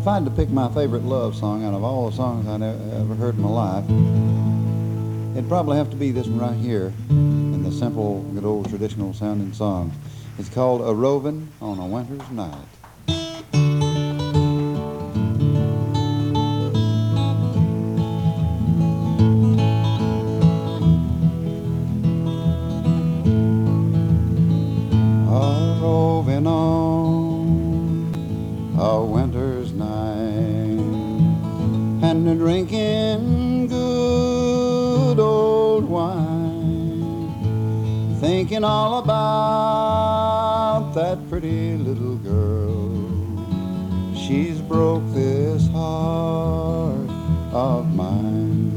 If I had to pick my favorite love song out of all the songs I'd ever heard in my life, it'd probably have to be this one right here, in the simple, good old traditional sounding song. It's called A Rovin' on a Winter's Night. A roving on a winter's night, and a drinking good old wine, thinking all about that pretty little girl. She's broke this heart of mine.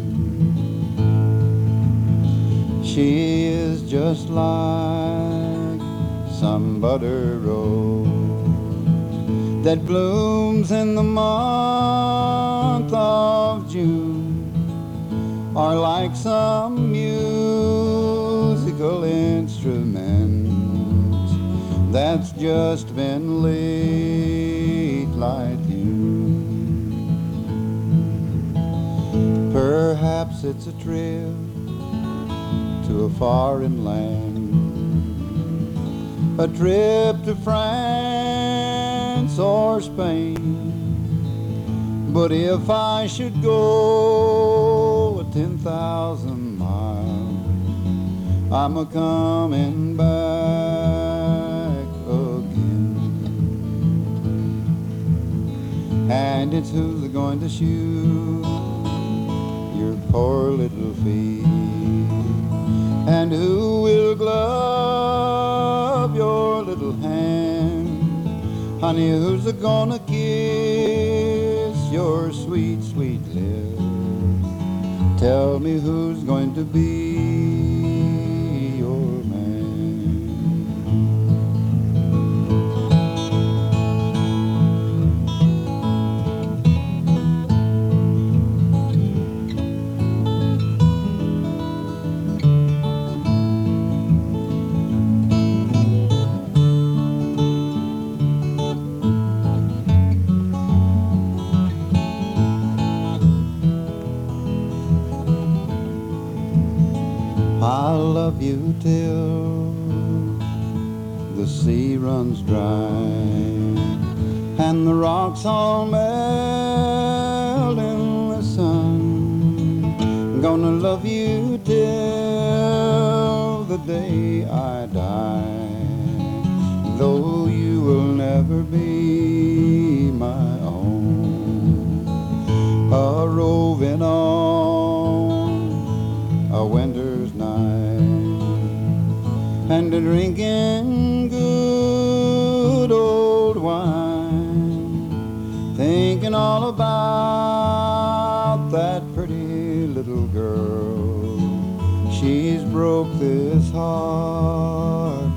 She is just like some butter rose that blooms in the month of June, or like some musical instrument that's just been late like you. Perhaps it's a trip to a foreign land, a trip to France or Spain. But if I should go 10,000 miles, I'm a coming back again. And it's who's going to shoe your poor little feet, and who will glove your little hand? Honey, who's gonna kiss your sweet, sweet lips? Tell me who's going to be your man. I'll love you till the sea runs dry and the rocks all melt in the sun. I'm gonna love you till the day I die, though you will never be my own. A roving on a winter's night, and a drinking good old wine, thinking all about that pretty little girl. She's broke this heart